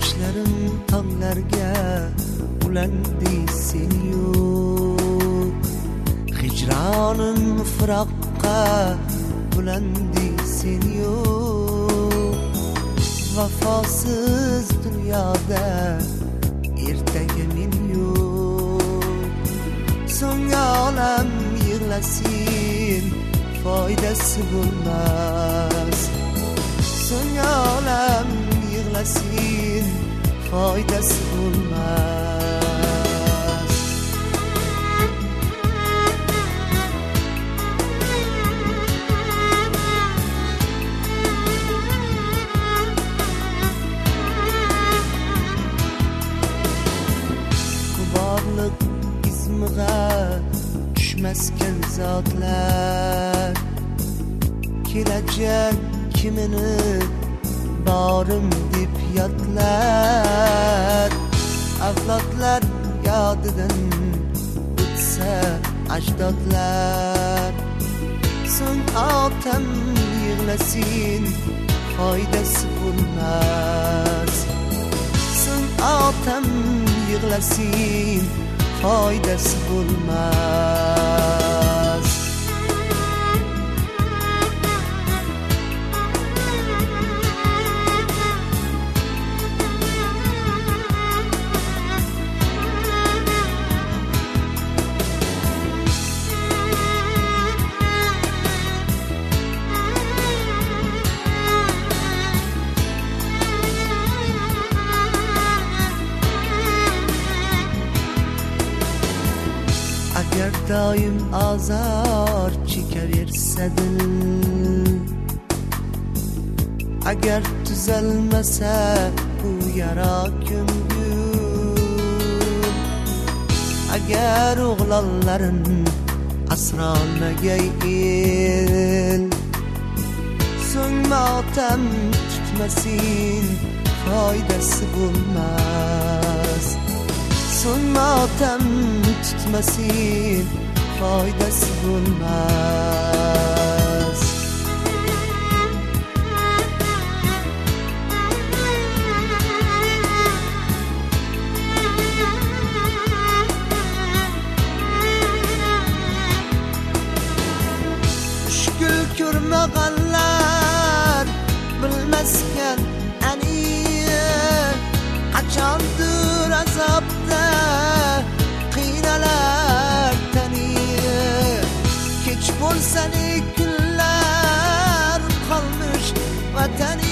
Kechlarim tonglarga ulandi sen yo'q, hijronim firoqqa bulandi sen yo'q. Vafosiz dunyoda ertaga men yo'q. So'ng olam yig'lasin, foydasi bo'lmas. So'ng olam yig'lasin, foydasi bo'lmas. Borliq izmig'a tushmaskan zotlar, kelajak kimini borim deb yodlar. Avlodlar yodidan o'tsa ajdodlar, so'ng otam yig'lasin, foydasi bo'lmas. So'ng otam yig'lasin, foydasi bo'lmas. Agar doim azor chekaversa dil, agar tuzalmasa bu yara ko'ngil, agar o'g'lonlarim asrolmagay el, so'ng motam tutmasin, foydasi bo'lmas. So'ng motam tutmasin, foydasi bo'lmas. Mushkul ko'rmaganlar bilmaskan aniq, qachondir azobda qiynalar tani. Kech bo'lsa ne kunlar qolmish vatani,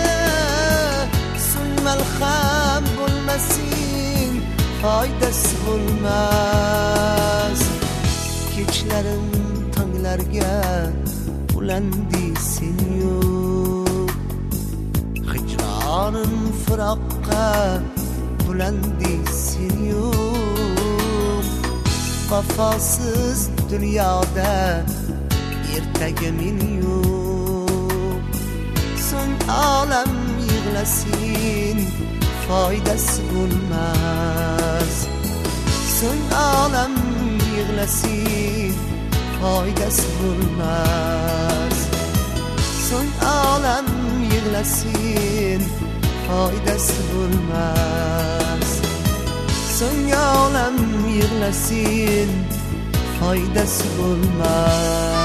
so'ng malham bo'lmasin, foydasi bo'lmas. Kechlarim tonglarga ulandi sen yo'q, hijronim firoqqa bulandi sen yo'q. Vafosiz dunyoda ertaga men yo'q. So'ng olam yig'lasin, foydasi bo'lmas. So'ng olam yig'lasin, foydasi bo'lmas. So'ng olam yig'lasin, foydasi bo'lmas. So'ng olam yig'lasin, foydasi bo'lmas.